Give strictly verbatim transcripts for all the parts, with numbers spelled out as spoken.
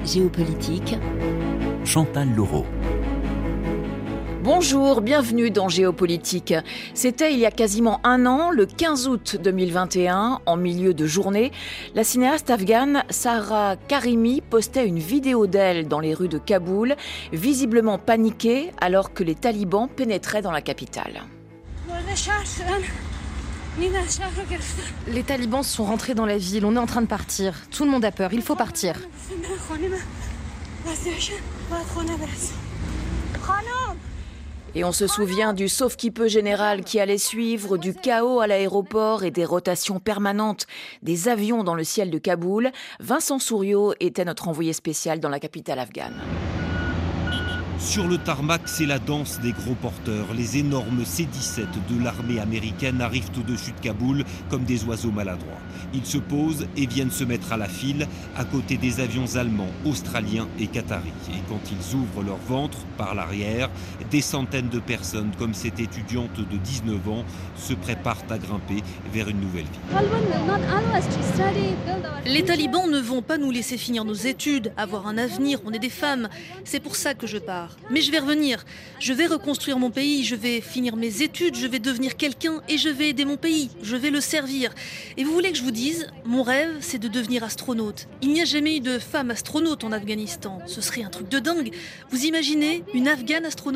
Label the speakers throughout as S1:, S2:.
S1: Géopolitique,
S2: Chantal Laureau.
S3: Bonjour, bienvenue dans Géopolitique. C'était il y a quasiment un an, le quinze août deux mille vingt et un, en milieu de journée, la cinéaste afghane Sahra Karimi postait une vidéo d'elle dans les rues de Kaboul, visiblement paniquée alors que les talibans pénétraient dans la capitale.
S4: Les talibans sont rentrés dans la ville, on est en train de partir. Tout le monde a peur, il faut partir.
S3: Et on se souvient du sauve-qui-peut général qui allait suivre, du chaos à l'aéroport et des rotations permanentes des avions dans le ciel de Kaboul. Vincent Souriau était notre envoyé spécial dans la capitale afghane.
S5: Sur le tarmac, c'est la danse des gros porteurs. Les énormes C dix-sept de l'armée américaine arrivent au-dessus de Kaboul comme des oiseaux maladroits. Ils se posent et viennent se mettre à la file à côté des avions allemands, australiens et qataris. Et quand ils ouvrent leur ventre par l'arrière, des centaines de personnes, comme cette étudiante de dix-neuf ans, se préparent à grimper vers une nouvelle vie.
S6: Les talibans ne vont pas nous laisser finir nos études, avoir un avenir, on est des femmes. C'est pour ça que je pars. Mais je vais revenir, je vais reconstruire mon pays, je vais finir mes études, je vais devenir quelqu'un et je vais aider mon pays, je vais le servir. Et vous voulez que je vous dise, mon rêve, c'est de devenir astronaute. Il n'y a jamais eu de femme astronaute en Afghanistan, ce serait un truc de dingue. Vous imaginez une Afghane astronaute ?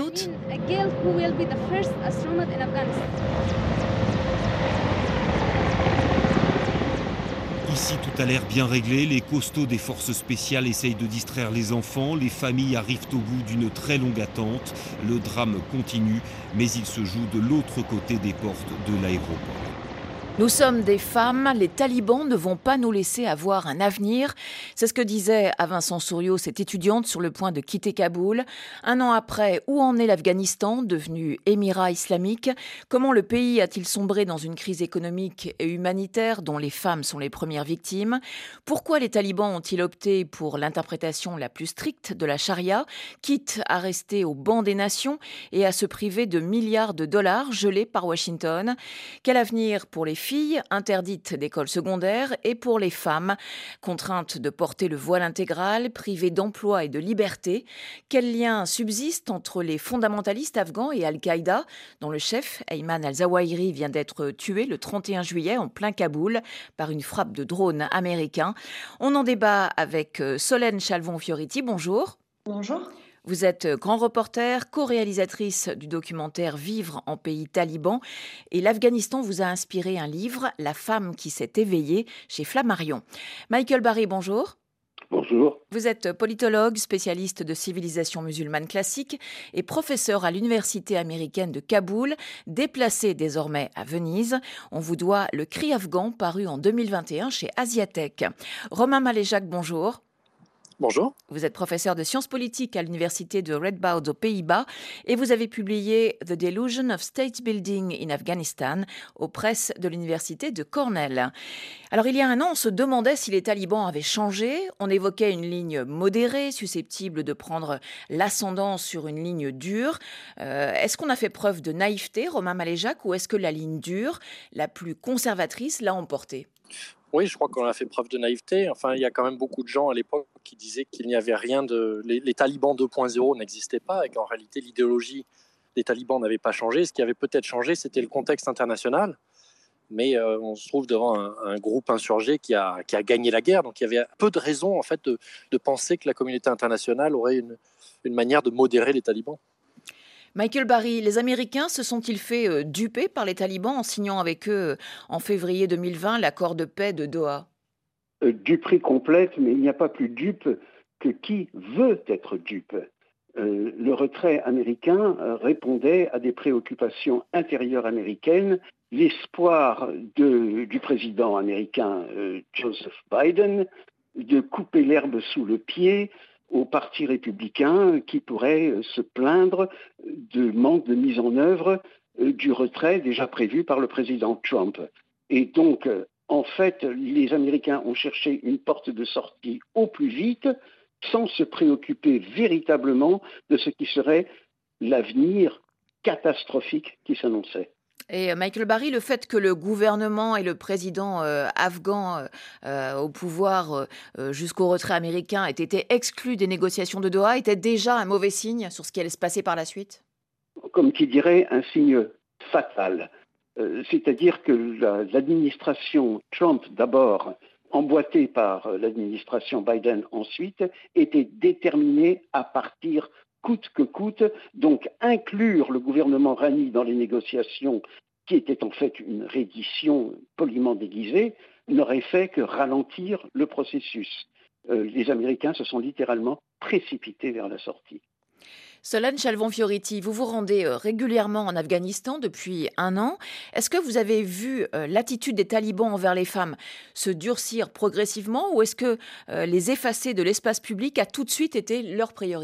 S5: Ici, tout a l'air bien réglé. Les costauds des forces spéciales essayent de distraire les enfants. Les familles arrivent au bout d'une très longue attente. Le drame continue, mais il se joue de l'autre côté des portes de l'aéroport.
S3: Nous sommes des femmes, les talibans ne vont pas nous laisser avoir un avenir. C'est ce que disait à Vincent Souriau cette étudiante sur le point de quitter Kaboul. Un an après, où en est l'Afghanistan, devenu émirat islamique ? Comment le pays a-t-il sombré dans une crise économique et humanitaire dont les femmes sont les premières victimes ? Pourquoi les talibans ont-ils opté pour l'interprétation la plus stricte de la charia, quitte à rester au banc des nations et à se priver de milliards de dollars gelés par Washington ? Quel avenir pour les filles interdites d'école secondaire et pour les femmes contraintes de porter le voile intégral, privées d'emploi et de liberté? Quel lien subsiste entre les fondamentalistes afghans et Al-Qaïda, dont le chef, Ayman al-Zawahiri, vient d'être tué le trente et un juillet en plein Kaboul par une frappe de drone américain? On en débat avec Solène Chalvon-Fioriti. Bonjour.
S7: Bonjour.
S3: Vous êtes grand reporter, co-réalisatrice du documentaire Vivre en pays taliban. Et l'Afghanistan vous a inspiré un livre, La femme qui s'est éveillée, chez Flammarion. Michael Barry, bonjour.
S8: Bonjour.
S3: Vous êtes politologue, spécialiste de civilisation musulmane classique et professeur à l'université américaine de Kaboul, déplacé désormais à Venise. On vous doit Le Cri afghan, paru en deux mille vingt et un chez Asiatech. Romain Maléjac, bonjour.
S9: Bonjour.
S3: Vous êtes professeur de sciences politiques à l'université de Radboud aux Pays-Bas et vous avez publié The Delusion of State Building in Afghanistan aux presses de l'université de Cornell. Alors il y a un an, on se demandait si les talibans avaient changé. On évoquait une ligne modérée, susceptible de prendre l'ascendant sur une ligne dure. Euh, est-ce qu'on a fait preuve de naïveté, Romain Maléjac, ou est-ce que la ligne dure, la plus conservatrice, l'a emporté ?
S9: Oui, je crois qu'on a fait preuve de naïveté. Enfin, il y a quand même beaucoup de gens à l'époque qui disaient qu'il n'y avait rien de... Les, les talibans deux point zéro n'existaient pas et qu'en réalité, l'idéologie des talibans n'avait pas changé. Ce qui avait peut-être changé, c'était le contexte international. Mais euh, on se trouve devant un, un groupe insurgé qui a, qui a gagné la guerre. Donc, il y avait peu de raisons en fait, de, de penser que la communauté internationale aurait une, une manière de modérer les talibans.
S3: Michael Barry, les Américains se sont-ils fait euh, duper par les talibans en signant avec eux euh, en février deux mille vingt l'accord de paix de Doha ?
S8: euh, Duperie complète, mais il n'y a pas plus dupe que qui veut être dupe. Euh, le retrait américain euh, répondait à des préoccupations intérieures américaines, l'espoir de, du président américain euh, Joseph Biden de couper l'herbe sous le pied au Parti républicain qui pourrait se plaindre de manque de mise en œuvre du retrait déjà prévu par le président Trump. Et donc, en fait, les Américains ont cherché une porte de sortie au plus vite sans se préoccuper véritablement de ce qui serait l'avenir catastrophique qui s'annonçait.
S3: Et Michael Barry, le fait que le gouvernement et le président euh, afghan euh, au pouvoir euh, jusqu'au retrait américain aient été exclus des négociations de Doha était déjà un mauvais signe sur ce qui allait se passer par la suite?
S8: Comme qui dirait, un signe fatal. Euh, c'est-à-dire que la, l'administration Trump d'abord, emboîtée par l'administration Biden ensuite, était déterminée à partir coûte que coûte, donc inclure le gouvernement Rouhani dans les négociations, qui était en fait une reddition poliment déguisée, n'aurait fait que ralentir le processus. Euh, les Américains se sont littéralement précipités vers la sortie.
S3: Solène Chalvon-Fioriti, vous vous rendez régulièrement en Afghanistan depuis un an. Est-ce que vous avez vu l'attitude des talibans envers les femmes se durcir progressivement ou est-ce que les effacer de l'espace public a tout de suite été leur priorité ?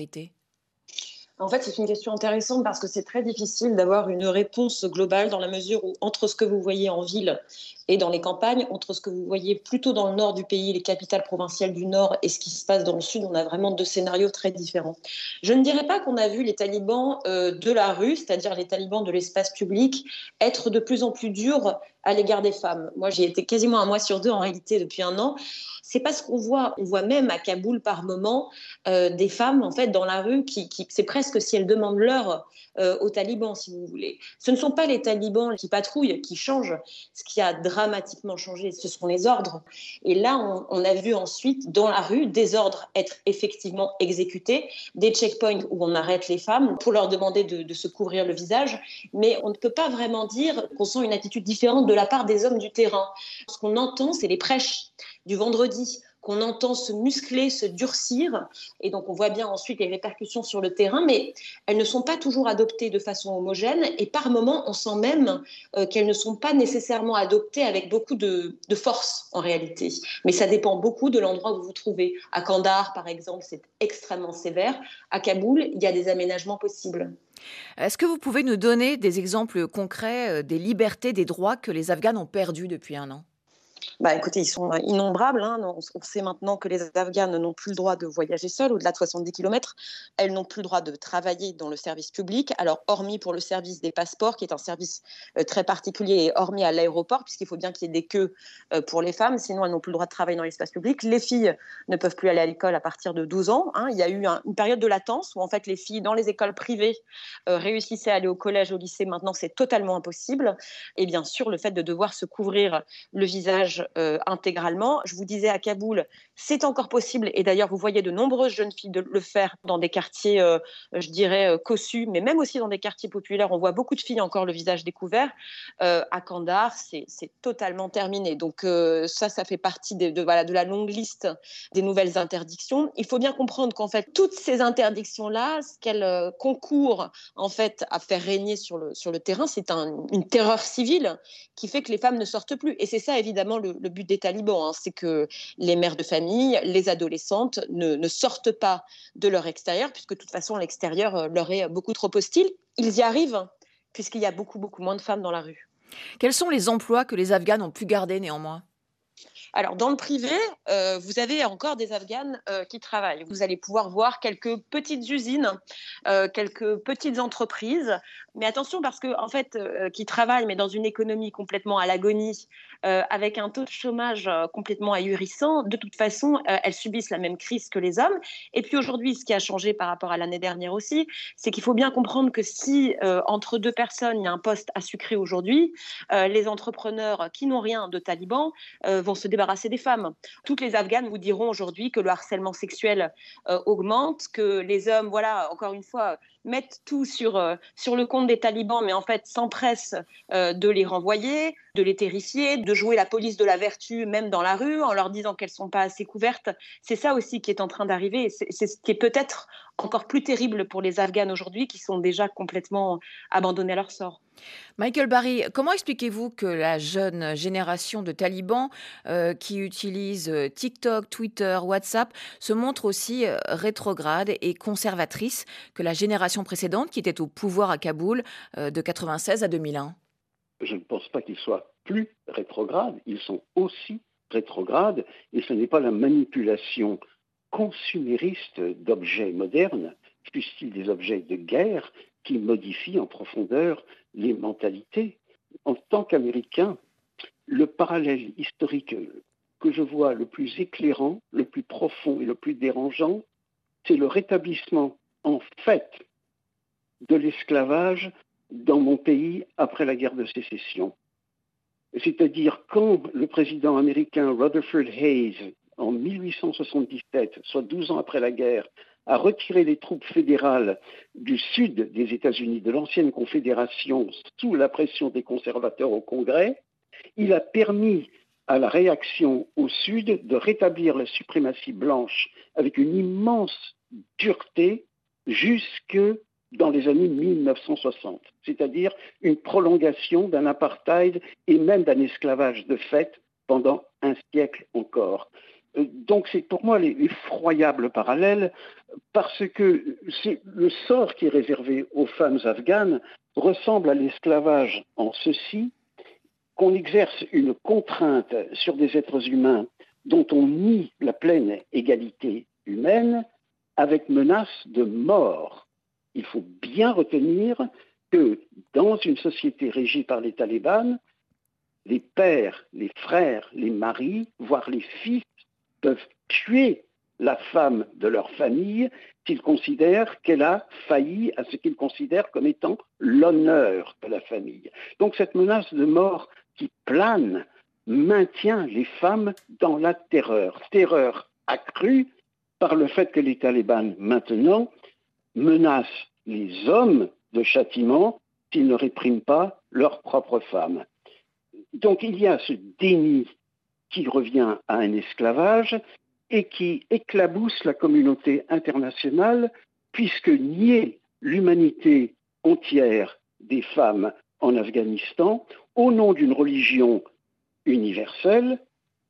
S1: En fait, c'est une question intéressante parce que c'est très difficile d'avoir une réponse globale dans la mesure où, entre ce que vous voyez en ville et dans les campagnes, entre ce que vous voyez plutôt dans le nord du pays, les capitales provinciales du nord, et ce qui se passe dans le sud, on a vraiment deux scénarios très différents. Je ne dirais pas qu'on a vu les talibans euh, de la rue, c'est-à-dire les talibans de l'espace public, être de plus en plus durs à l'égard des femmes. Moi, j'y étais quasiment un mois sur deux en réalité depuis un an. C'est pas ce qu'on voit. On voit même à Kaboul par moment euh, des femmes en fait dans la rue qui, qui c'est presque si elles demandent l'heure euh, aux talibans, si vous voulez. Ce ne sont pas les talibans qui patrouillent, qui changent. Ce qui a dramatiquement changé, ce sont les ordres. Et là, on, on a vu ensuite dans la rue des ordres être effectivement exécutés, des checkpoints où on arrête les femmes pour leur demander de, de se couvrir le visage. Mais on ne peut pas vraiment dire qu'on sent une attitude différente de la part des hommes du terrain. Ce qu'on entend, c'est les prêches du vendredi, qu'on entend se muscler, se durcir. Et donc, on voit bien ensuite les répercussions sur le terrain, mais elles ne sont pas toujours adoptées de façon homogène. Et par moments, on sent même euh, qu'elles ne sont pas nécessairement adoptées avec beaucoup de, de force, en réalité. Mais ça dépend beaucoup de l'endroit où vous vous trouvez. À Kandahar, par exemple, c'est extrêmement sévère. À Kaboul, il y a des aménagements possibles.
S3: Est-ce que vous pouvez nous donner des exemples concrets des libertés, des droits que les Afghans ont perdus depuis un an ?
S1: Bah, écoutez, ils sont innombrables. Hein. On sait maintenant que les Afghanes n'ont plus le droit de voyager seules au-delà de soixante-dix kilomètres. Elles n'ont plus le droit de travailler dans le service public. Alors, hormis pour le service des passeports, qui est un service euh, très particulier, et hormis à l'aéroport, puisqu'il faut bien qu'il y ait des queues euh, pour les femmes, sinon elles n'ont plus le droit de travailler dans l'espace public. Les filles ne peuvent plus aller à l'école à partir de douze ans. Hein. Il y a eu un, une période de latence où en fait les filles dans les écoles privées euh, réussissaient à aller au collège, au lycée. Maintenant, c'est totalement impossible. Et bien sûr, le fait de devoir se couvrir le visage Euh, intégralement. Je vous disais, à Kaboul, c'est encore possible. Et d'ailleurs, vous voyez de nombreuses jeunes filles de le faire dans des quartiers, euh, je dirais, euh, cossus, mais même aussi dans des quartiers populaires. On voit beaucoup de filles encore le visage découvert. Euh, à Kandahar, c'est, c'est totalement terminé. Donc euh, ça, ça fait partie de, de, voilà, de la longue liste des nouvelles interdictions. Il faut bien comprendre qu'en fait, toutes ces interdictions-là, ce qu'elles euh, concourent en fait à faire régner sur le, sur le terrain, c'est un, une terreur civile qui fait que les femmes ne sortent plus. Et c'est ça, évidemment, le, le but des talibans, hein, c'est que les mères de famille, les adolescentes ne, ne sortent pas de leur extérieur, puisque de toute façon, l'extérieur leur est beaucoup trop hostile. Ils y arrivent, puisqu'il y a beaucoup, beaucoup moins de femmes dans la rue.
S3: Quels sont les emplois que les Afghanes ont pu garder néanmoins ?
S1: Alors, dans le privé, euh, vous avez encore des Afghanes euh, qui travaillent. Vous allez pouvoir voir quelques petites usines, euh, quelques petites entreprises. Mais attention, parce que en fait, euh, qui travaillent, mais dans une économie complètement à l'agonie, euh, avec un taux de chômage euh, complètement ahurissant, de toute façon, euh, elles subissent la même crise que les hommes. Et puis aujourd'hui, ce qui a changé par rapport à l'année dernière aussi, c'est qu'il faut bien comprendre que si euh, entre deux personnes, il y a un poste à sucrer aujourd'hui, euh, les entrepreneurs qui n'ont rien de talibans euh, vont se débarrasser des femmes. Toutes les Afghanes vous diront aujourd'hui que le harcèlement sexuel euh, augmente, que les hommes, voilà, encore une fois, mettent tout sur, euh, sur le compte des talibans, mais en fait s'empressent euh, de les renvoyer, de les terrifier, de jouer la police de la vertu même dans la rue en leur disant qu'elles ne sont pas assez couvertes. C'est ça aussi qui est en train d'arriver et c'est, c'est ce qui est peut-être encore plus terrible pour les Afghanes aujourd'hui qui sont déjà complètement abandonnés à leur sort.
S3: Michael Barry, comment expliquez-vous que la jeune génération de talibans euh, qui utilise TikTok, Twitter, WhatsApp se montre aussi euh, rétrograde et conservatrice que la génération précédente qui était au pouvoir à Kaboul euh, de quatre-vingt-seize à deux mille un ?
S8: Je ne pense pas qu'ils soient plus rétrogrades, ils sont aussi rétrogrades et ce n'est pas la manipulation consumériste d'objets modernes, fussent-ils des objets de guerre, qui modifie en profondeur les mentalités. en tant qu'Américain, le parallèle historique que je vois le plus éclairant, le plus profond et le plus dérangeant, c'est le rétablissement en fait de l'esclavage dans mon pays après la guerre de sécession. C'est-à-dire quand le président américain Rutherford Hayes, en mille huit cent soixante-dix-sept, soit douze ans après la guerre, a retiré les troupes fédérales du sud des États-Unis, de l'ancienne Confédération, sous la pression des conservateurs au Congrès, il a permis à la réaction au sud de rétablir la suprématie blanche avec une immense dureté jusque dans les années mille neuf cent soixante, c'est-à-dire une prolongation d'un apartheid et même d'un esclavage de fait pendant un siècle encore. Donc c'est pour moi l'effroyable parallèle parce que c'est le sort qui est réservé aux femmes afghanes ressemble à l'esclavage en ceci qu'on exerce une contrainte sur des êtres humains dont on nie la pleine égalité humaine avec menace de mort. Il faut bien retenir que dans une société régie par les talibans, les pères, les frères, les maris, voire les fils peuvent tuer la femme de leur famille s'ils considèrent qu'elle a failli à ce qu'ils considèrent comme étant l'honneur de la famille. Donc cette menace de mort qui plane maintient les femmes dans la terreur. Terreur accrue par le fait que les talibans maintenant menacent les hommes de châtiment s'ils ne répriment pas leurs propres femmes. Donc il y a ce déni qui revient à un esclavage et qui éclabousse la communauté internationale puisque nier l'humanité entière des femmes en Afghanistan au nom d'une religion universelle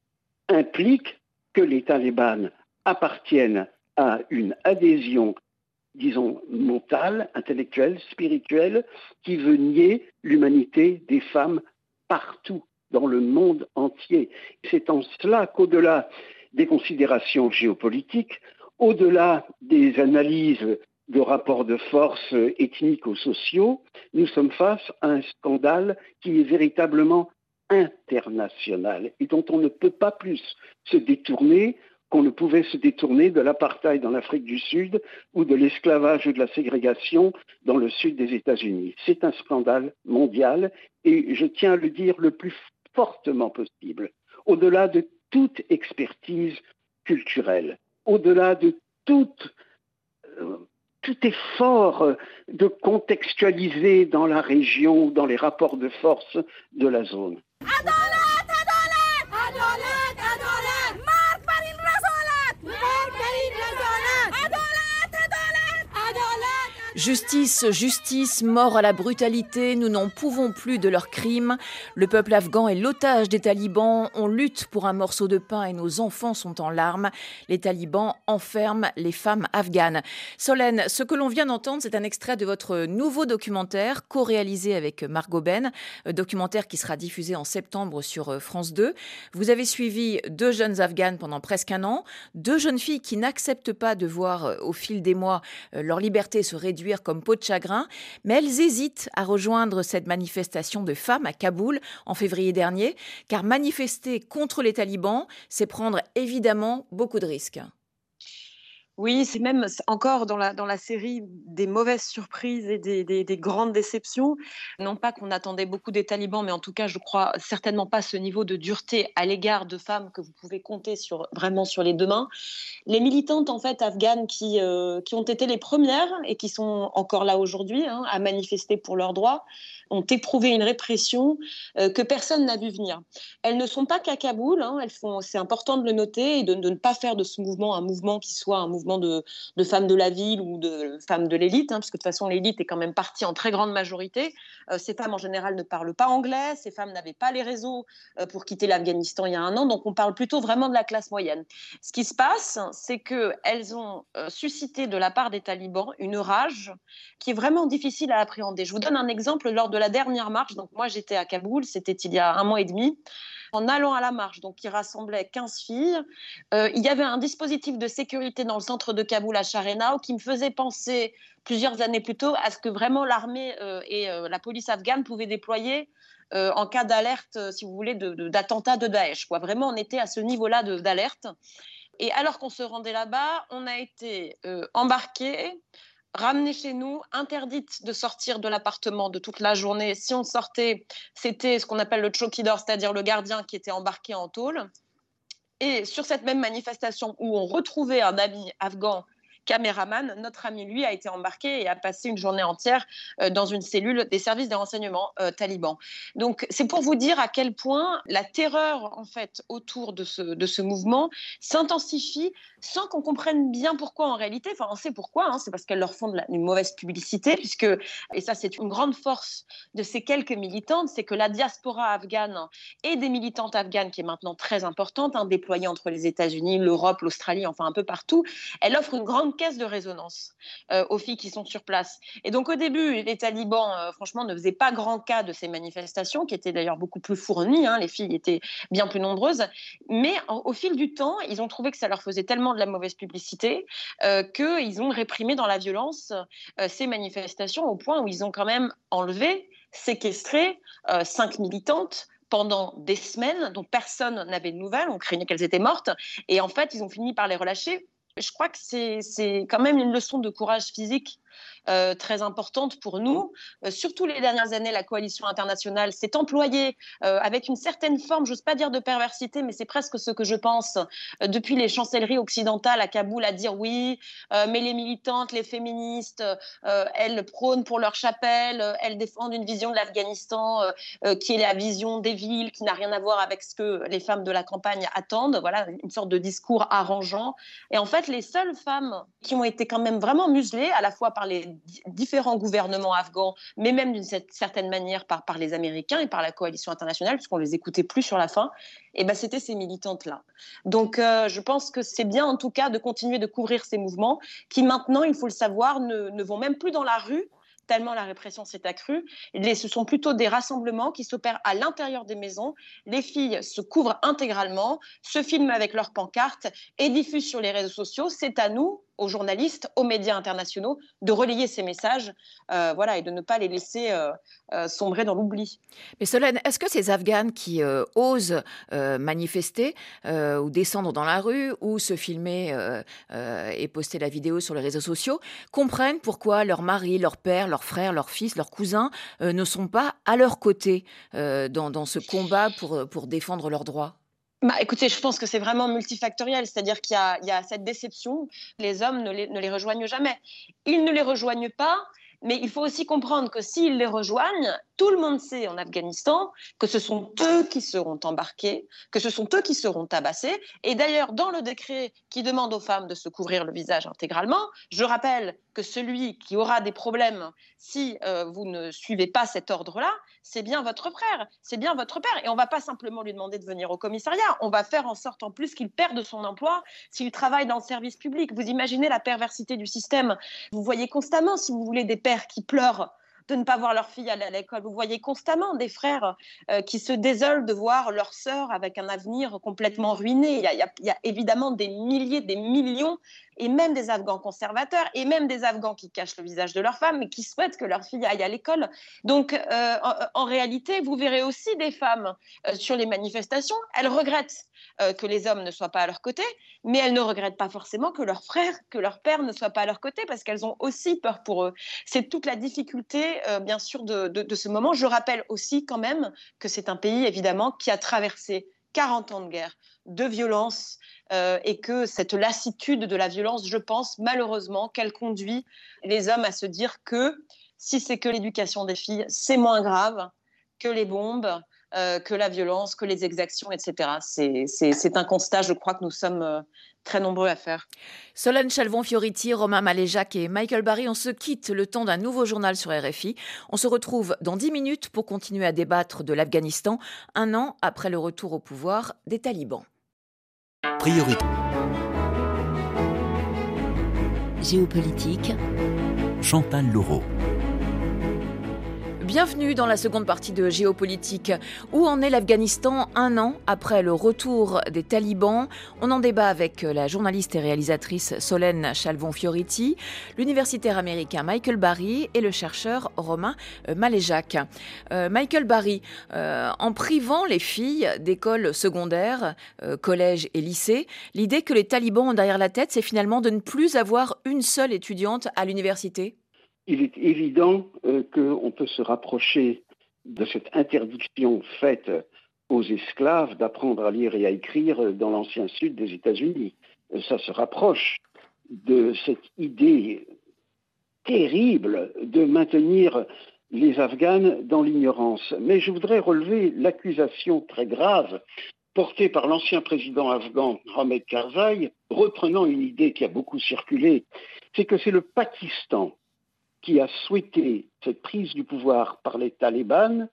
S8: implique que les talibans appartiennent à une adhésion, disons, mentale, intellectuelle, spirituelle, qui veut nier l'humanité des femmes partout dans le monde entier. C'est en cela qu'au-delà des considérations géopolitiques, au-delà des analyses de rapports de force ethniques ou sociaux, nous sommes face à un scandale qui est véritablement international et dont on ne peut pas plus se détourner qu'on ne pouvait se détourner de l'apartheid en Afrique du Sud ou de l'esclavage ou de la ségrégation dans le sud des États-Unis. C'est un scandale mondial et je tiens à le dire le plus fortement possible, au-delà de toute expertise culturelle, au-delà de toute, euh, tout effort de contextualiser dans la région, dans les rapports de force de la zone.
S3: Justice, justice, mort à la brutalité, nous n'en pouvons plus de leurs crimes. Le peuple afghan est l'otage des talibans. On lutte pour un morceau de pain et nos enfants sont en larmes. Les talibans enferment les femmes afghanes. Solène, ce que l'on vient d'entendre, c'est un extrait de votre nouveau documentaire co-réalisé avec Margot Ben, documentaire qui sera diffusé en septembre sur France deux. Vous avez suivi deux jeunes afghanes pendant presque un an, deux jeunes filles qui n'acceptent pas de voir au fil des mois leur liberté se réduire comme peau de chagrin, mais elles hésitent à rejoindre cette manifestation de femmes à Kaboul en février dernier, car manifester contre les talibans, c'est prendre évidemment beaucoup de risques.
S1: Oui, c'est même encore dans la, dans la série des mauvaises surprises et des, des, des grandes déceptions. Non pas qu'on attendait beaucoup des talibans, mais en tout cas, je crois certainement pas ce niveau de dureté à l'égard de femmes que vous pouvez compter sur, vraiment sur les deux mains. Les militantes en fait afghanes qui, euh, qui ont été les premières et qui sont encore là aujourd'hui hein, à manifester pour leurs droits, ont éprouvé une répression euh, que personne n'a vu venir. Elles ne sont pas qu'à Kaboul, hein, elles font, c'est important de le noter et de, de ne pas faire de ce mouvement un mouvement qui soit un mouvement de, de femmes de la ville ou de femmes de l'élite, hein, parce que de toute façon l'élite est quand même partie en très grande majorité. Euh, ces femmes en général ne parlent pas anglais, ces femmes n'avaient pas les réseaux euh, pour quitter l'Afghanistan il y a un an, donc on parle plutôt vraiment de la classe moyenne. Ce qui se passe, c'est qu'elles ont euh, suscité de la part des talibans une rage qui est vraiment difficile à appréhender. Je vous donne un exemple lors de la dernière marche. Donc moi j'étais à Kaboul, c'était il y a un mois et demi. en allant à la marche, donc qui rassemblait quinze filles. Euh, il y avait un dispositif de sécurité dans le centre de Kaboul à Sharenau qui me faisait penser plusieurs années plus tôt à ce que vraiment l'armée euh, et euh, la police afghane pouvaient déployer euh, en cas d'alerte, euh, si vous voulez, de, de, d'attentat de Daesh, quoi. Vraiment, on était à ce niveau-là de, d'alerte. Et alors qu'on se rendait là-bas, on a été euh, embarqués, ramenés chez nous, interdite de sortir de l'appartement de toute la journée. Si on sortait, c'était ce qu'on appelle le chokidor, c'est-à-dire le gardien qui était embarqué en tôle. Et sur cette même manifestation où on retrouvait un ami afghan caméraman, notre ami, lui, a été embarqué et a passé une journée entière euh, dans une cellule des services de renseignement euh, talibans. Donc, c'est pour vous dire à quel point la terreur, en fait, autour de ce, de ce mouvement s'intensifie sans qu'on comprenne bien pourquoi en réalité. Enfin, on sait pourquoi, hein, c'est parce qu'elles leur font de la, une mauvaise publicité, puisque, et ça, c'est une grande force de ces quelques militantes, c'est que la diaspora afghane et des militantes afghanes, qui est maintenant très importante, hein, déployée entre les États-Unis, l'Europe, l'Australie, enfin un peu partout, elle offre une grande caisse de résonance euh, aux filles qui sont sur place. Et donc au début, les talibans, euh, franchement, ne faisaient pas grand cas de ces manifestations, qui étaient d'ailleurs beaucoup plus fournies, hein, les filles étaient bien plus nombreuses, mais en, au fil du temps, ils ont trouvé que ça leur faisait tellement de la mauvaise publicité euh, qu'ils ont réprimé dans la violence euh, ces manifestations au point où ils ont quand même enlevé, séquestré euh, cinq militantes pendant des semaines dont personne n'avait de nouvelles, on craignait qu'elles étaient mortes, et en fait, ils ont fini par les relâcher. Je crois que c'est, c'est quand même une leçon de courage physique euh, très importante pour nous. Euh, surtout les dernières années, la coalition internationale s'est employée euh, avec une certaine forme, j'ose pas dire de perversité, mais c'est presque ce que je pense, euh, depuis les chancelleries occidentales à Kaboul, à dire oui, euh, mais les militantes, les féministes, euh, elles prônent pour leur chapelle, euh, elles défendent une vision de l'Afghanistan euh, euh, qui est la vision des villes, qui n'a rien à voir avec ce que les femmes de la campagne attendent. Voilà, une sorte de discours arrangeant. Et en fait, les seules femmes qui ont été quand même vraiment muselées, à la fois par les d- différents gouvernements afghans, mais même d'une certaine manière par, par les Américains et par la coalition internationale, puisqu'on ne les écoutait plus sur la fin, et ben c'était ces militantes-là. Donc euh, je pense que c'est bien en tout cas de continuer de couvrir ces mouvements qui maintenant, il faut le savoir, ne, ne vont même plus dans la rue, tellement la répression s'est accrue. Les, ce sont plutôt des rassemblements qui s'opèrent à l'intérieur des maisons. Les filles se couvrent intégralement, se filment avec leurs pancartes et diffusent sur les réseaux sociaux. C'est à nous, aux journalistes, aux médias internationaux, de relayer ces messages euh, voilà, et de ne pas les laisser euh, euh, sombrer dans l'oubli.
S3: Mais Solène, est-ce que ces Afghanes qui euh, osent euh, manifester euh, ou descendre dans la rue ou se filmer euh, euh, et poster la vidéo sur les réseaux sociaux comprennent pourquoi leur mari, leur père, leurs frères, leurs fils, leurs cousins euh, ne sont pas à leur côté euh, dans, dans ce combat pour, pour défendre leurs droits ?
S1: Bah, écoutez, je pense que c'est vraiment multifactoriel, c'est-à-dire qu'il y a, il y a cette déception, les hommes ne les, ne les rejoignent jamais. Ils ne les rejoignent pas, mais il faut aussi comprendre que s'ils les rejoignent, tout le monde sait en Afghanistan que ce sont eux qui seront embarqués, que ce sont eux qui seront tabassés. Et d'ailleurs, dans le décret qui demande aux femmes de se couvrir le visage intégralement, je rappelle que celui qui aura des problèmes si euh, vous ne suivez pas cet ordre-là, c'est bien votre frère, c'est bien votre père. Et on ne va pas simplement lui demander de venir au commissariat, on va faire en sorte en plus qu'il perde son emploi s'il travaille dans le service public. Vous imaginez la perversité du système. Vous voyez constamment, si vous voulez, des pères qui pleurent de ne pas voir leur fille aller à l'école. Vous voyez constamment des frères euh, qui se désolent de voir leur sœur avec un avenir complètement ruiné. Il y a, il y a, il y a évidemment des milliers, des millions, et même des Afghans conservateurs, et même des Afghans qui cachent le visage de leur femme, mais qui souhaitent que leur fille aille à l'école. Donc, euh, en, en réalité, vous verrez aussi des femmes euh, sur les manifestations. Elles regrettent euh, que les hommes ne soient pas à leur côté, mais elles ne regrettent pas forcément que leur frère, que leur père ne soit pas à leur côté, parce qu'elles ont aussi peur pour eux. C'est toute la difficulté, euh, bien sûr, de, de, de ce moment. Je rappelle aussi quand même que c'est un pays, évidemment, qui a traversé quarante ans de guerre, de violence, euh, et que cette lassitude de la violence, je pense malheureusement qu'elle conduit les hommes à se dire que si c'est que l'éducation des filles, c'est moins grave que les bombes, euh, que la violence, que les exactions, et cetera. C'est, c'est, c'est un constat, je crois, que nous sommes euh, très nombreux à faire.
S3: Solène Chalvon-Fioriti, Romain Maléjac et Michael Barry, on se quitte le temps d'un nouveau journal sur R F I. On se retrouve dans dix minutes pour continuer à débattre de l'Afghanistan, un an après le retour au pouvoir des talibans.
S2: Priorité.
S7: Géopolitique.
S2: Chantal Laureau.
S3: Bienvenue dans la seconde partie de Géopolitique. Où en est l'Afghanistan un an après le retour des talibans? On en débat avec la journaliste et réalisatrice Solène Chalvon-Fioriti, l'universitaire américain Michael Barry et le chercheur Romain Maléjac. Euh, Michael Barry, euh, en privant les filles d'écoles secondaires, euh, collèges et lycées, l'idée que les talibans ont derrière la tête, c'est finalement de ne plus avoir une seule étudiante à l'université?
S8: Il est évident euh, qu'on peut se rapprocher de cette interdiction faite aux esclaves d'apprendre à lire et à écrire dans l'ancien sud des États-Unis. Ça se rapproche de cette idée terrible de maintenir les Afghanes dans l'ignorance. Mais je voudrais relever l'accusation très grave portée par l'ancien président afghan Hamid Karzai, reprenant une idée qui a beaucoup circulé, c'est que c'est le Pakistan qui a souhaité cette prise du pouvoir par les talibans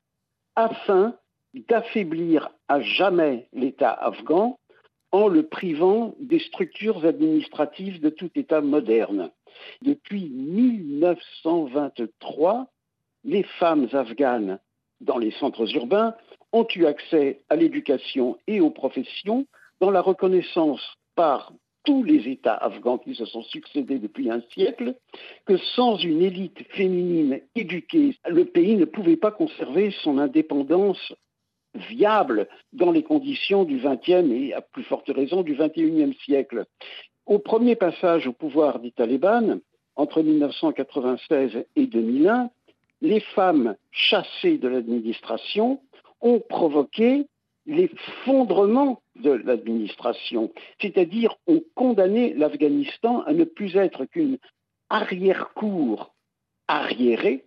S8: afin d'affaiblir à jamais l'État afghan en le privant des structures administratives de tout État moderne. Depuis mille neuf cent vingt-trois, les femmes afghanes dans les centres urbains ont eu accès à l'éducation et aux professions dans la reconnaissance par tous les États afghans qui se sont succédés depuis un siècle, que sans une élite féminine éduquée, le pays ne pouvait pas conserver son indépendance viable dans les conditions du vingtième et à plus forte raison du vingt et unième siècle. Au premier passage au pouvoir des talibans, entre mille neuf cent quatre-vingt-seize et deux mille un, les femmes chassées de l'administration ont provoqué l'effondrement de l'administration, c'est-à-dire ont condamné l'Afghanistan à ne plus être qu'une arrière-cour arriérée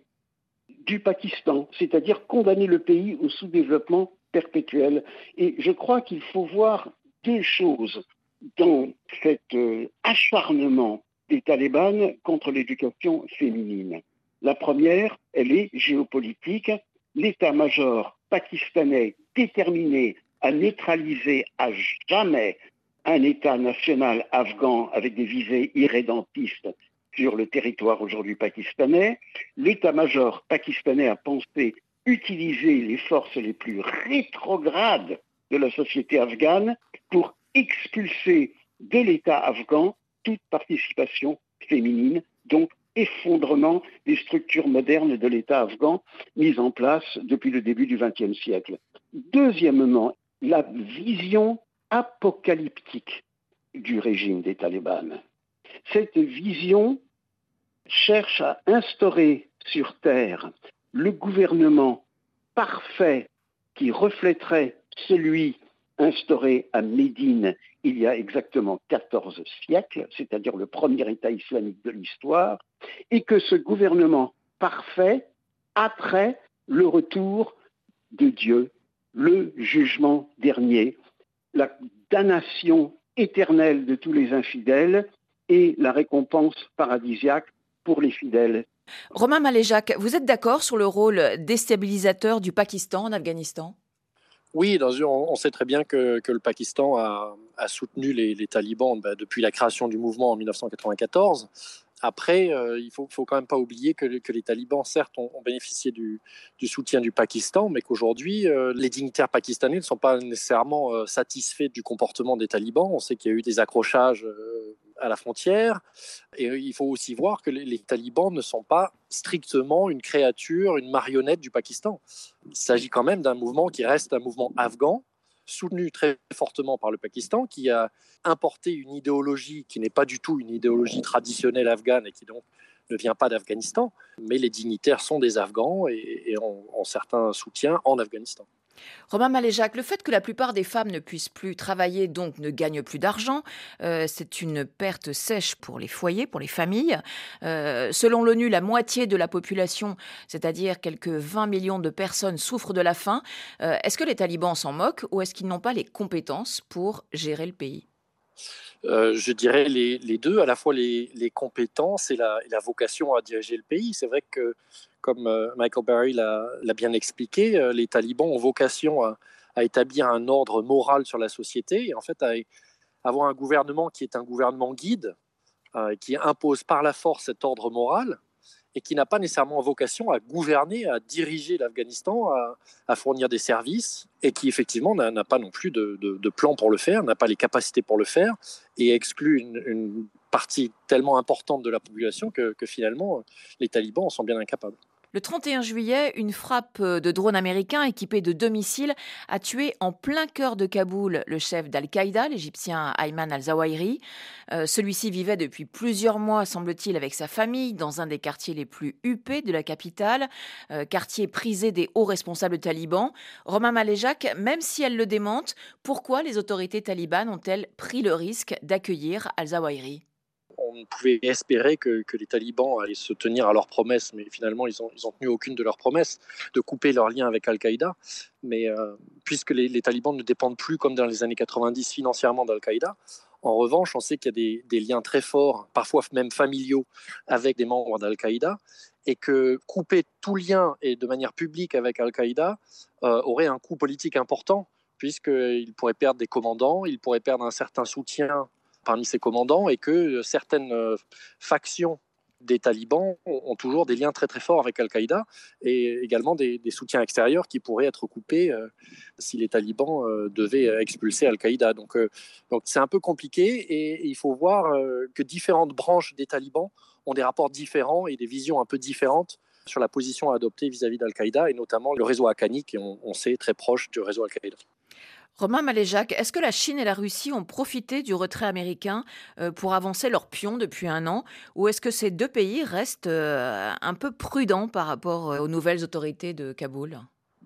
S8: du Pakistan, c'est-à-dire condamner le pays au sous-développement perpétuel. Et je crois qu'il faut voir deux choses dans cet euh, acharnement des talibans contre l'éducation féminine. La première, elle est géopolitique. L'état-major pakistanais déterminé à neutraliser à jamais un État national afghan avec des visées irrédentistes sur le territoire aujourd'hui pakistanais, l'état-major pakistanais a pensé utiliser les forces les plus rétrogrades de la société afghane pour expulser de l'État afghan toute participation féminine, donc effondrement des structures modernes de l'État afghan mises en place depuis le début du vingtième siècle. Deuxièmement, la vision apocalyptique du régime des talibans. Cette vision cherche à instaurer sur Terre le gouvernement parfait qui reflèterait celui instauré à Médine il y a exactement quatorze siècles, c'est-à-dire le premier État islamique de l'histoire, et que ce gouvernement parfait attrait le retour de Dieu, le jugement dernier, la damnation éternelle de tous les infidèles et la récompense paradisiaque pour les fidèles.
S3: Romain Maléjac, vous êtes d'accord sur le rôle déstabilisateur du Pakistan en Afghanistan ?
S9: Oui, dans, on, on sait très bien que, que le Pakistan a, a soutenu les, les talibans bah, depuis la création du mouvement en mille neuf cent quatre-vingt-quatorze. Après, euh, il ne faut, faut quand même pas oublier que, que les talibans, certes, ont, ont bénéficié du, du soutien du Pakistan, mais qu'aujourd'hui, euh, les dignitaires pakistanais ne sont pas nécessairement euh, satisfaits du comportement des talibans. On sait qu'il y a eu des accrochages euh, à la frontière. Et il faut aussi voir que les, les talibans ne sont pas strictement une créature, une marionnette du Pakistan. Il s'agit quand même d'un mouvement qui reste un mouvement afghan, soutenu très fortement par le Pakistan, qui a importé une idéologie qui n'est pas du tout une idéologie traditionnelle afghane et qui donc ne vient pas d'Afghanistan, mais les dignitaires sont des Afghans et, et ont, ont certains soutiens en Afghanistan.
S3: Romain Maléjac, le fait que la plupart des femmes ne puissent plus travailler, donc ne gagnent plus d'argent, euh, c'est une perte sèche pour les foyers, pour les familles. Euh, selon l'ONU, la moitié de la population, c'est-à-dire quelques vingt millions de personnes, souffrent de la faim. Euh, est-ce que les talibans s'en moquent ou est-ce qu'ils n'ont pas les compétences pour gérer le pays ?
S9: Euh, je dirais les, les deux, à la fois les, les compétences et la, et la vocation à diriger le pays. C'est vrai que, comme euh, Michael Barry l'a, l'a bien expliqué, euh, les talibans ont vocation à, à établir un ordre moral sur la société et en fait à avoir un gouvernement qui est un gouvernement guide, euh, qui impose par la force cet ordre moral et qui n'a pas nécessairement vocation à gouverner, à diriger l'Afghanistan, à, à fournir des services, et qui effectivement n'a, n'a pas non plus de, de, de plan pour le faire, n'a pas les capacités pour le faire, et exclut une, une partie tellement importante de la population que, que finalement les talibans en sont bien incapables.
S3: Le trente et un juillet, une frappe de drone américain équipé de deux missiles a tué en plein cœur de Kaboul le chef d'Al-Qaïda, l'Égyptien Ayman al-Zawahiri. Euh, celui-ci vivait depuis plusieurs mois, semble-t-il, avec sa famille dans un des quartiers les plus huppés de la capitale, euh, quartier prisé des hauts responsables talibans. Romain Maléjac, même si elle le démente, pourquoi les autorités talibanes ont-elles pris le risque d'accueillir al-Zawahiri ?
S9: On pouvait espérer que, que les talibans allaient se tenir à leurs promesses, mais finalement, ils n'ont ils ont tenu aucune de leurs promesses de couper leurs liens avec Al-Qaïda. Mais euh, puisque les, les talibans ne dépendent plus, comme dans les années quatre-vingt-dix, financièrement d'Al-Qaïda, en revanche, on sait qu'il y a des, des liens très forts, parfois même familiaux, avec des membres d'Al-Qaïda, et que couper tout lien et de manière publique avec Al-Qaïda euh, aurait un coût politique important, puisqu'ils pourraient perdre des commandants, ils pourraient perdre un certain soutien parmi ses commandants, et que certaines factions des talibans ont toujours des liens très très forts avec Al-Qaïda, et également des, des soutiens extérieurs qui pourraient être coupés euh, si les talibans euh, devaient expulser Al-Qaïda. Donc, euh, donc c'est un peu compliqué, et, et il faut voir euh, que différentes branches des talibans ont des rapports différents et des visions un peu différentes sur la position à adopter vis-à-vis d'Al-Qaïda, et notamment le réseau Haqqani, qui on, on sait très proche du réseau Al-Qaïda.
S3: Romain Maléjac, est-ce que la Chine et la Russie ont profité du retrait américain pour avancer leurs pions depuis un an, ou est-ce que ces deux pays restent un peu prudents par rapport aux nouvelles autorités de Kaboul ?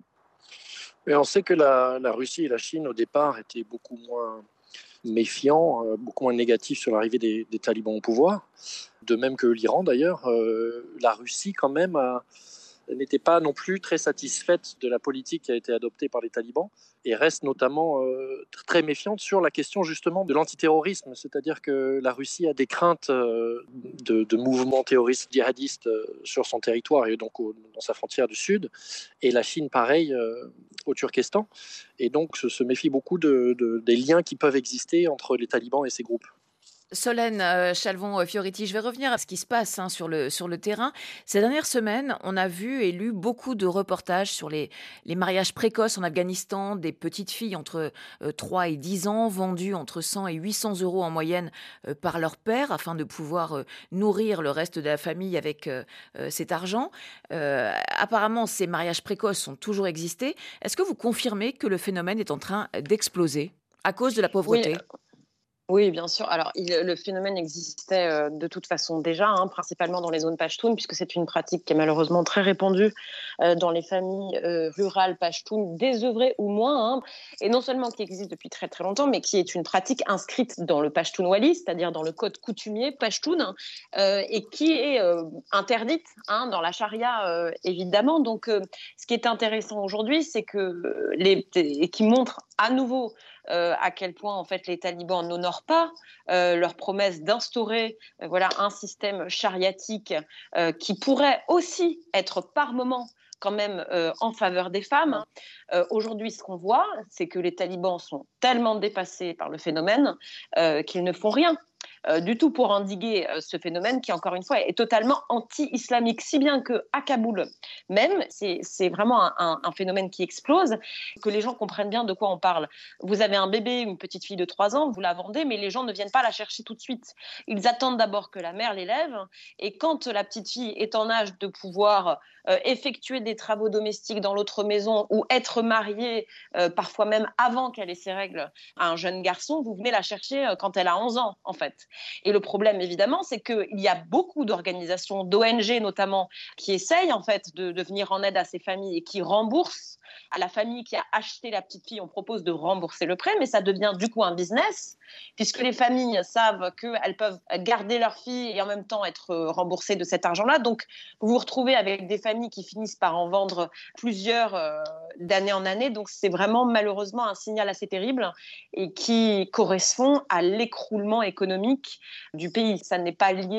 S9: Mais on sait que la, la Russie et la Chine, au départ, étaient beaucoup moins méfiants, beaucoup moins négatifs sur l'arrivée des, des talibans au pouvoir, de même que l'Iran d'ailleurs. Euh, la Russie, quand même, a, n'était pas non plus très satisfaite de la politique qui a été adoptée par les talibans, et reste notamment euh, très méfiante sur la question justement de l'antiterrorisme, c'est-à-dire que la Russie a des craintes euh, de, de mouvements terroristes djihadistes euh, sur son territoire, et donc au, dans sa frontière du sud, et la Chine pareil euh, au Turkestan, et donc se, se méfie beaucoup de, de, des liens qui peuvent exister entre les talibans et ces groupes.
S3: Solène euh, Chalvon-Fioriti, je vais revenir à ce qui se passe hein, sur, le, sur le terrain. Ces dernières semaines, on a vu et lu beaucoup de reportages sur les, les mariages précoces en Afghanistan, des petites filles entre euh, trois et dix ans, vendues entre cent et huit cents euros en moyenne euh, par leur père, afin de pouvoir euh, nourrir le reste de la famille avec euh, euh, cet argent. Euh, apparemment, ces mariages précoces ont toujours existé. Est-ce que vous confirmez que le phénomène est en train d'exploser à cause de la pauvreté ?
S1: Oui. Oui, bien sûr. Alors, il, le phénomène existait euh, de toute façon déjà, hein, principalement dans les zones pachtoun, puisque c'est une pratique qui est malheureusement très répandue euh, dans les familles euh, rurales pachtoun, désœuvrées ou moins, hein, et non seulement qui existe depuis très très longtemps, mais qui est une pratique inscrite dans le pachtoun wali, c'est-à-dire dans le code coutumier pachtoun, euh, et qui est euh, interdite hein, dans la charia, euh, évidemment. Donc, euh, ce qui est intéressant aujourd'hui, c'est que les et qui montre à nouveau Euh, à quel point en fait les talibans n'honorent pas euh, leur promesse d'instaurer euh, voilà, un système chariatique euh, qui pourrait aussi être par moment quand même euh, en faveur des femmes. Euh, aujourd'hui, ce qu'on voit, c'est que les talibans sont tellement dépassés par le phénomène euh, qu'ils ne font rien. Euh, du tout pour endiguer euh, ce phénomène qui, encore une fois, est totalement anti-islamique, si bien qu'à Kaboul même, c'est, c'est vraiment un, un, un phénomène qui explose, que les gens comprennent bien de quoi on parle. Vous avez un bébé, une petite fille de trois ans, vous la vendez, mais les gens ne viennent pas la chercher tout de suite. Ils attendent d'abord que la mère l'élève, et quand la petite fille est en âge de pouvoir euh, effectuer des travaux domestiques dans l'autre maison ou être mariée, euh, parfois même avant qu'elle ait ses règles, à un jeune garçon, vous venez la chercher euh, quand elle a onze ans, en fait. Et le problème, évidemment, c'est qu'il y a beaucoup d'organisations, d'O N G notamment, qui essayent en fait de, de venir en aide à ces familles et qui remboursent. À la famille qui a acheté la petite fille, on propose de rembourser le prêt, mais ça devient du coup un business, puisque les familles savent qu'elles peuvent garder leur fille et en même temps être remboursées de cet argent-là. Donc, vous vous retrouvez avec des familles qui finissent par en vendre plusieurs euh, d'année en année. Donc, c'est vraiment malheureusement un signal assez terrible et qui correspond à l'écroulement économique du pays. Ça n'est pas lié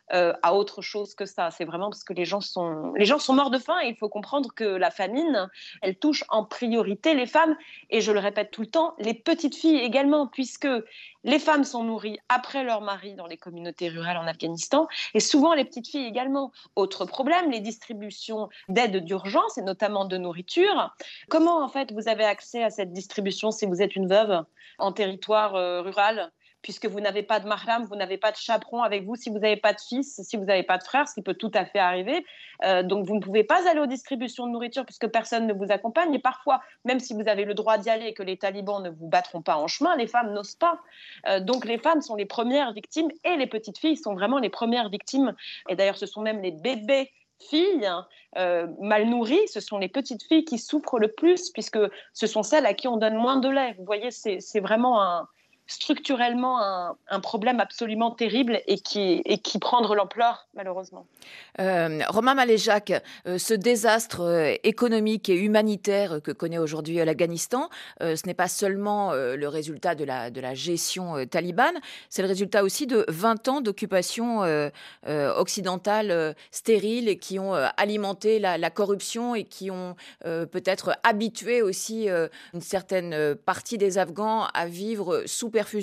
S1: euh, à autre chose que ça. C'est vraiment parce que les gens sont, les gens sont morts de faim et il faut comprendre que la famine, elle touche en priorité les femmes et je le répète tout le temps, les petites filles également, puisque les femmes sont nourries après leur mari dans les communautés rurales en Afghanistan et souvent les petites filles également. Autre problème, les distributions d'aide d'urgence et notamment de nourriture. Comment en fait vous avez accès à cette distribution si vous êtes une veuve en territoire euh, rural ? Puisque vous n'avez pas de mahram, vous n'avez pas de chaperon avec vous, si vous n'avez pas de fils, si vous n'avez pas de frère, ce qui peut tout à fait arriver. Euh, donc, vous ne pouvez pas aller aux distributions de nourriture puisque personne ne vous accompagne. Et parfois, même si vous avez le droit d'y aller et que les talibans ne vous battront pas en chemin, les femmes n'osent pas. Euh, donc, les femmes sont les premières victimes et les petites filles sont vraiment les premières victimes. Et d'ailleurs, ce sont même les bébés filles euh, mal nourries, ce sont les petites filles qui souffrent le plus puisque ce sont celles à qui on donne moins de lait. Vous voyez, c'est, c'est vraiment un... structurellement un, un problème absolument terrible et qui, et qui prend de l'ampleur, malheureusement.
S3: Euh, Romain Maléjac, euh, ce désastre euh, économique et humanitaire que connaît aujourd'hui euh, l'Afghanistan, euh, ce n'est pas seulement euh, le résultat de la, de la gestion euh, talibane, c'est le résultat aussi de vingt ans d'occupation euh, euh, occidentale euh, stérile et qui ont euh, alimenté la, la corruption et qui ont euh, peut-être habitué aussi euh, une certaine partie des Afghans à vivre sous perfusion ?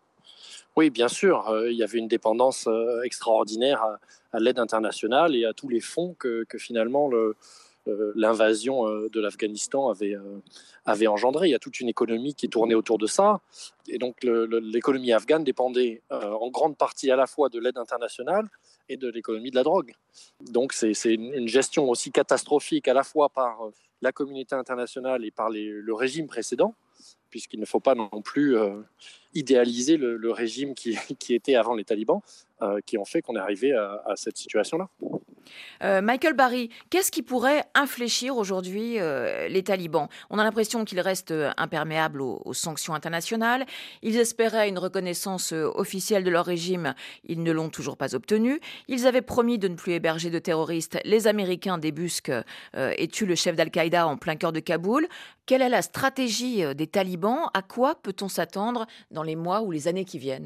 S9: Oui, bien sûr. Euh, il y avait une dépendance euh, extraordinaire à, à l'aide internationale et à tous les fonds que, que finalement le, euh, l'invasion euh, de l'Afghanistan avait, euh, avait engendré. Il y a toute une économie qui tournait autour de ça. Et donc le, le, l'économie afghane dépendait euh, en grande partie à la fois de l'aide internationale et de l'économie de la drogue. Donc c'est, c'est une, une gestion aussi catastrophique à la fois par euh, la communauté internationale et par les, le régime précédent, puisqu'il ne faut pas non plus euh, idéaliser le, le régime qui, qui était avant les talibans, euh, qui ont fait qu'on est arrivé à, à cette situation-là.
S3: Euh, Michael Barry, qu'est-ce qui pourrait infléchir aujourd'hui euh, les talibans ? On a l'impression qu'ils restent imperméables aux, aux sanctions internationales. Ils espéraient une reconnaissance officielle de leur régime. Ils ne l'ont toujours pas obtenue. Ils avaient promis de ne plus héberger de terroristes. Les Américains débusquent euh, et tuent le chef d'Al-Qaïda en plein cœur de Kaboul. Quelle est la stratégie des talibans ? À quoi peut-on s'attendre dans les mois ou les années qui viennent ?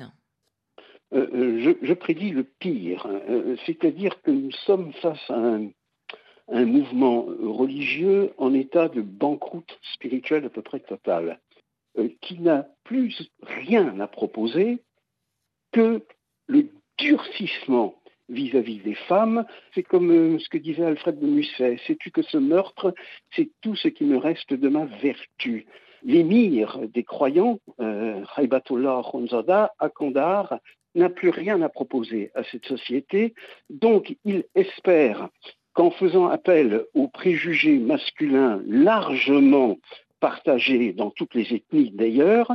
S8: Euh, je, je prédis le pire, euh, c'est-à-dire que nous sommes face à un, un mouvement religieux en état de banqueroute spirituelle à peu près totale, euh, qui n'a plus rien à proposer que le durcissement vis-à-vis des femmes. C'est comme euh, ce que disait Alfred de Musset, sais-tu que ce meurtre, c'est tout ce qui me reste de ma vertu. L'émir des croyants, euh, Haibatullah Khonzada, à Kandahar, n'a plus rien à proposer à cette société. Donc, il espère qu'en faisant appel aux préjugés masculins largement partagés dans toutes les ethnies d'ailleurs,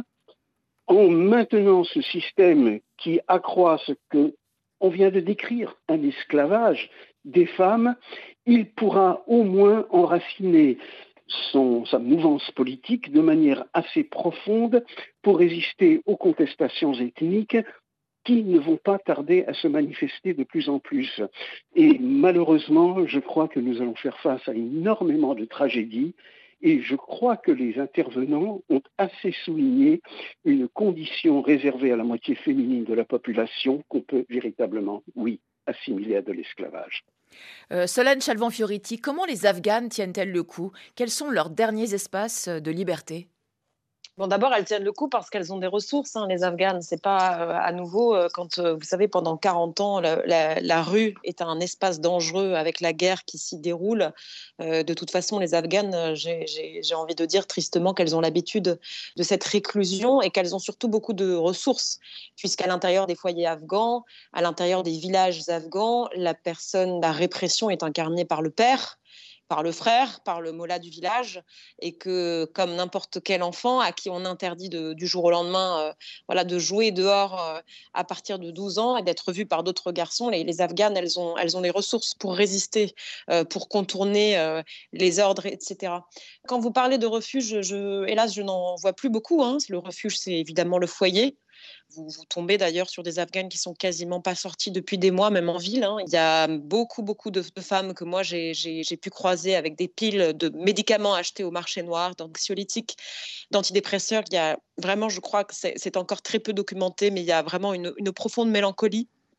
S8: en maintenant ce système qui accroît ce qu'on vient de décrire, un esclavage des femmes, il pourra au moins enraciner Son, sa mouvance politique de manière assez profonde pour résister aux contestations ethniques qui ne vont pas tarder à se manifester de plus en plus. Et malheureusement, je crois que nous allons faire face à énormément de tragédies et je crois que les intervenants ont assez souligné une condition réservée à la moitié féminine de la population qu'on peut véritablement, oui, assimiler à de l'esclavage.
S3: Euh, Solène Chalvan-Fioriti, comment les Afghanes tiennent-elles le coup ? Quels sont leurs derniers espaces de liberté ?
S1: Bon, d'abord, elles tiennent le coup parce qu'elles ont des ressources, hein, les Afghanes. C'est pas euh, à nouveau, euh, quand, euh, vous savez, pendant quarante ans, la, la, la rue est un espace dangereux avec la guerre qui s'y déroule. Euh, de toute façon, les Afghanes, j'ai, j'ai, j'ai envie de dire tristement qu'elles ont l'habitude de cette réclusion et qu'elles ont surtout beaucoup de ressources, puisqu'à l'intérieur des foyers afghans, à l'intérieur des villages afghans, la personne, la répression est incarnée par le père, par le frère, par le mollah du village, et que comme n'importe quel enfant à qui on interdit de, du jour au lendemain euh, voilà, de jouer dehors euh, à partir de douze ans et d'être vu par d'autres garçons, les, les Afghanes, elles ont, elles ont les ressources pour résister, euh, pour contourner euh, les ordres, et cetera. Quand vous parlez de refuge, je, hélas, je n'en vois plus beaucoup. Hein. Le refuge, c'est évidemment le foyer. Vous, vous tombez d'ailleurs sur des Afghanes qui sont quasiment pas sorties depuis des mois, même en ville. Hein. Il y a beaucoup, beaucoup de, de femmes que moi, j'ai, j'ai, j'ai pu croiser avec des piles de médicaments achetés au marché noir, d'anxiolytiques, d'antidépresseurs. Il y a vraiment, je crois que c'est, c'est encore très peu documenté, mais il y a vraiment une, une profonde mélancolie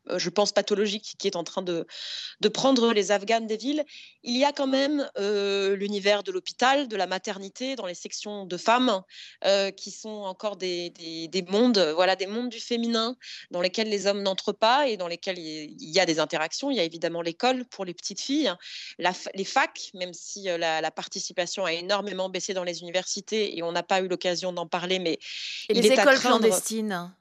S1: je pense pathologique, qui est en train de, de prendre les Afghanes des villes. Il y a quand même euh, l'univers de l'hôpital, de la maternité, dans les sections de femmes, euh, qui sont encore des, des, des mondes, voilà, des mondes du féminin dans lesquels les hommes n'entrent pas et dans lesquels il y a des interactions. Il y a évidemment l'école pour les petites filles, la, les facs, même si la, la participation a énormément baissé dans les universités et on n'a pas eu l'occasion d'en parler, mais
S3: et
S1: il
S3: les
S1: est
S3: écoles
S1: à craindre...
S3: clandestines.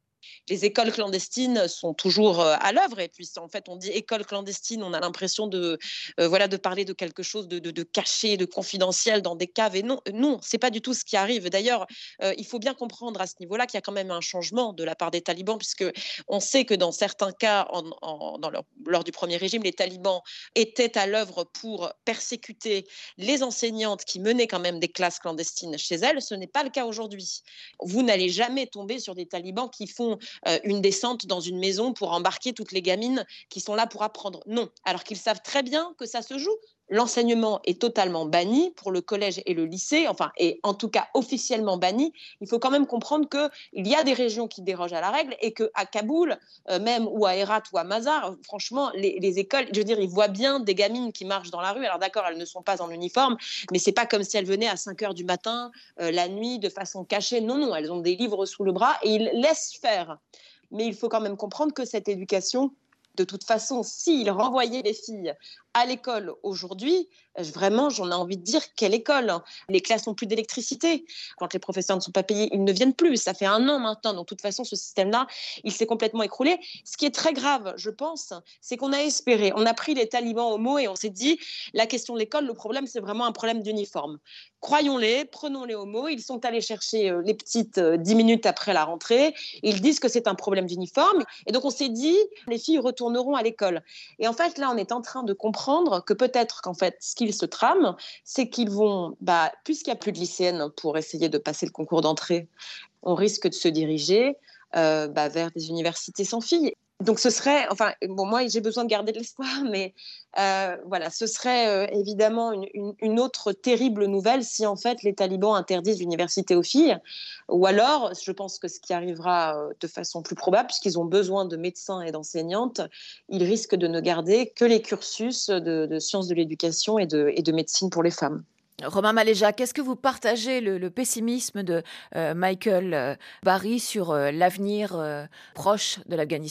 S1: Les écoles clandestines sont toujours à l'œuvre et puis en fait on dit école clandestine, on a l'impression de euh, voilà de parler de quelque chose de, de, de caché, de confidentiel dans des caves et non non c'est pas du tout ce qui arrive. D'ailleurs euh, il faut bien comprendre à ce niveau-là qu'il y a quand même un changement de la part des talibans, puisque on sait que dans certains cas en, en, dans leur, lors du premier régime, les talibans étaient à l'œuvre pour persécuter les enseignantes qui menaient quand même des classes clandestines chez elles. Ce n'est pas le cas aujourd'hui. Vous n'allez jamais tomber sur des talibans qui font Euh, une descente dans une maison pour embarquer toutes les gamines qui sont là pour apprendre. Non, alors qu'ils savent très bien que ça se joue. L'enseignement est totalement banni pour le collège et le lycée, enfin, et en tout cas officiellement banni. Il faut quand même comprendre qu'il y a des régions qui dérogent à la règle et qu'à Kaboul, euh, même, ou à Herat ou à Mazar, franchement, les, les écoles, je veux dire, ils voient bien des gamines qui marchent dans la rue. Alors d'accord, elles ne sont pas en uniforme, mais c'est pas comme si elles venaient à cinq heures du matin, euh, la nuit, de façon cachée. Non, non, elles ont des livres sous le bras et ils laissent faire. Mais il faut quand même comprendre que cette éducation, de toute façon, s'ils renvoyaient les filles à l'école aujourd'hui, vraiment, j'en ai envie de dire quelle école. Les classes n'ont plus d'électricité. Quand les professeurs ne sont pas payés, ils ne viennent plus. Ça fait un an maintenant. Donc, de toute façon, ce système-là, il s'est complètement écroulé. Ce qui est très grave, je pense, c'est qu'on a espéré. On a pris les talibans au mot et on s'est dit, la question de l'école, le problème, c'est vraiment un problème d'uniforme. Croyons-les, prenons-les au mot. Ils sont allés chercher les petites dix minutes après la rentrée. Ils disent que c'est un problème d'uniforme. Et donc, on s'est dit, les filles retourneront à l'école. Et en fait, là, on est en train de comprendre que peut-être qu'en fait, ce qu'ils se trament, c'est qu'ils vont, bah, puisqu'il n'y a plus de lycéennes pour essayer de passer le concours d'entrée, on risque de se diriger euh, bah, vers des universités sans filles. Donc ce serait, enfin, bon, moi j'ai besoin de garder de l'espoir, mais euh, voilà, ce serait euh, évidemment une, une, une autre terrible nouvelle si en fait les talibans interdisent l'université aux filles, ou alors, je pense que ce qui arrivera euh, de façon plus probable, puisqu'ils ont besoin de médecins et d'enseignantes, ils risquent de ne garder que les cursus de, de sciences de l'éducation et de, et de médecine pour les femmes.
S3: Romain Maléjac, est-ce que vous partagez le, le pessimisme de euh, Michael euh, Barry sur euh, l'avenir euh, proche de l'Afghanistan ?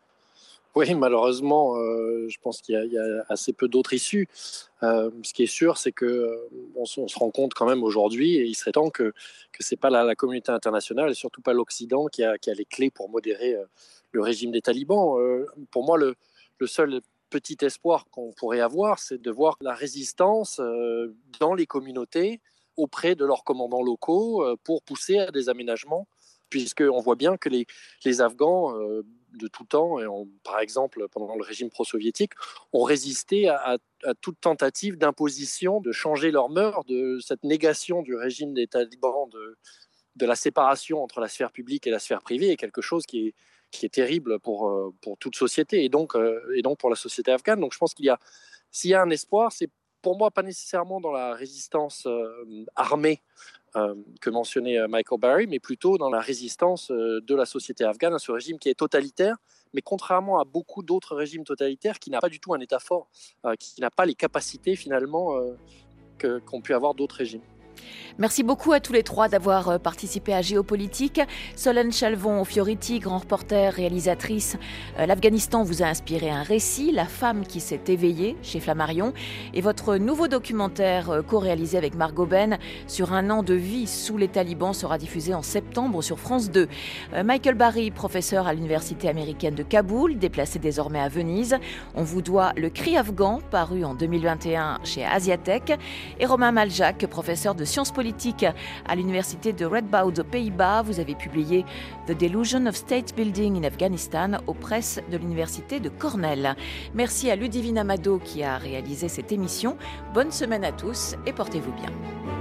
S9: Oui, malheureusement, euh, je pense qu'il y a, il y a assez peu d'autres issues. Euh, ce qui est sûr, c'est qu'on euh, on se rend compte quand même aujourd'hui, et il serait temps que que c'est pas la, la communauté internationale et surtout pas l'Occident qui a, qui a les clés pour modérer euh, le régime des talibans. Euh, pour moi, le, le seul petit espoir qu'on pourrait avoir, c'est de voir la résistance euh, dans les communautés auprès de leurs commandants locaux euh, pour pousser à des aménagements, puisqu'on voit bien que les, les Afghans euh, de tout temps, et on, par exemple pendant le régime pro-soviétique, ont résisté à, à, à toute tentative d'imposition, de changer leurs mœurs, de cette négation du régime des talibans, de, de la séparation entre la sphère publique et la sphère privée, est quelque chose qui est, qui est terrible pour, pour toute société, et donc, et donc pour la société afghane. Donc je pense qu'il y a, s'il y a un espoir, c'est pour moi pas nécessairement dans la résistance euh, armée, Euh, que mentionnait euh, Michael Barry, mais plutôt dans la résistance euh, de la société afghane à ce régime qui est totalitaire, mais contrairement à beaucoup d'autres régimes totalitaires, qui n'a pas du tout un État fort, euh, qui n'a pas les capacités finalement euh, que, qu'ont pu avoir d'autres régimes.
S3: Merci beaucoup à tous les trois d'avoir participé à Géopolitique. Solène Chalvon-Fioriti, grand reporter, réalisatrice. L'Afghanistan vous a inspiré un récit, La femme qui s'est éveillée, chez Flammarion. Et votre nouveau documentaire co-réalisé avec Margot Ben sur un an de vie sous les talibans sera diffusé en septembre sur France deux. Michael Barry, professeur à l'université américaine de Kaboul, déplacé désormais à Venise. On vous doit Le cri afghan, paru en deux mille vingt et un chez Asiatech. Et Romain Maléjac, professeur de sciences politiques à l'université de Radboud aux Pays-Bas. Vous avez publié The Delusion of State Building in Afghanistan aux presses de l'université de Cornell. Merci à Ludivine Amado qui a réalisé cette émission. Bonne semaine à tous et portez-vous bien.